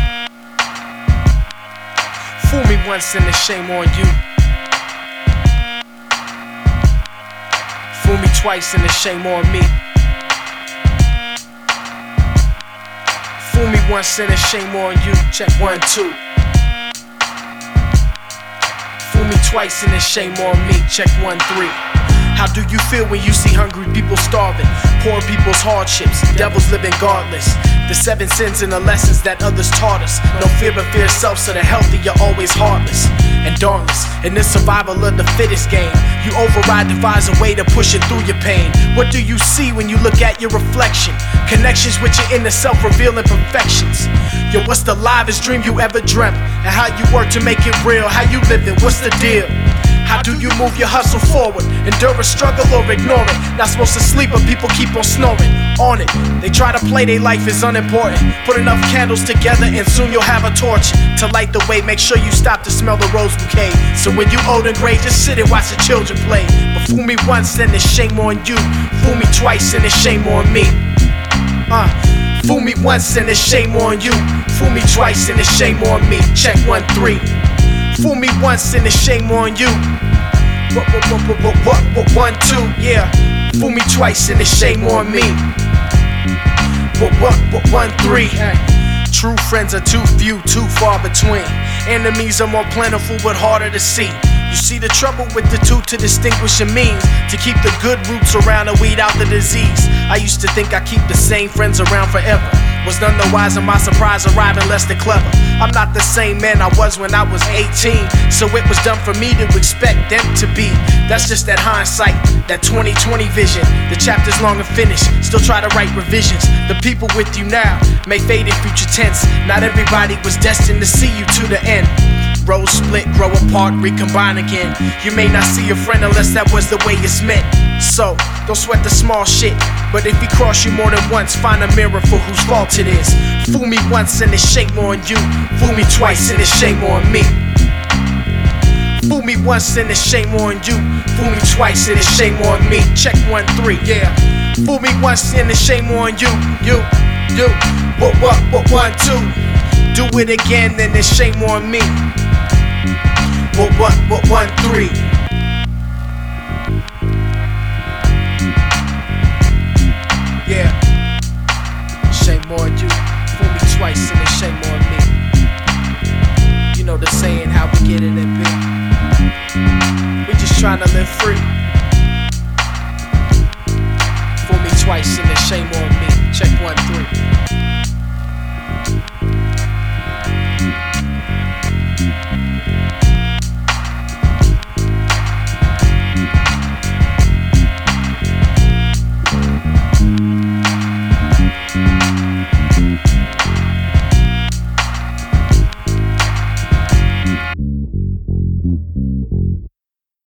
Fool me once and it's shame on you. Fool me twice and it's shame on me. Fool me once and it's shame on you. Check 1, 2. Fool me twice and it's shame on me. Check 1, 3. How do you feel when you see hungry people starving? Poor people's hardships, devils living godless. The 7 sins and the lessons that others taught us. No fear but fear self, so the healthy are always heartless and dauntless. In this survival of the fittest game, you override, devise a way to push it through your pain. What do you see when you look at your reflection? Connections with your inner self revealing perfections. Yo, what's the livest dream you ever dreamt? And how you work to make it real, how you living, what's the deal? How do you move your hustle forward? Endure a struggle or ignore it? Not supposed to sleep but people keep on snoring on it. They try to play their life is unimportant. Put enough candles together and soon you'll have a torch to light the way. Make sure you stop to smell the rose bouquet. So when you old and gray, just sit and watch the children play. But fool me once and it's shame on you. Fool me twice and it's shame on me. Fool me once and it's shame on you. Fool me twice and it's shame on me. Check 1, 3. Fool me once and it's shame on you. 1, 2, yeah. Fool me twice and it's shame on me. 1, 3. True friends are too few, too far between. Enemies are more plentiful but harder to see. You see the trouble with the two to distinguish your means. To keep the good roots around and weed out the disease. I used to think I keep the same friends around forever. Was none the wiser, my surprise arriving less than clever. I'm not the same man I was when I was 18. So it was done for me to expect them to be. That's just that hindsight, that 20/20 vision. The chapter's long and finished, still try to write revisions. The people with you now may fade in future tense. Not everybody was destined to see you to the end. Roads split, grow apart, recombine again. You may not see a friend unless that was the way it's meant. So, don't sweat the small shit. But if he cross you more than once, find a mirror for whose fault it is. Fool me once and it's shame on you. Fool me twice and it's shame on me. Fool me once and it's shame on you. Fool me twice and it's shame on me. Check 1, 3, yeah. Fool me once and it's shame on you. You. 1, 2. Do it again, then it's shame on me. 1, 3. Yeah. Shame on you. Fool me twice and it's shame on me. You know the saying, how we get it and be. We just trying to live free.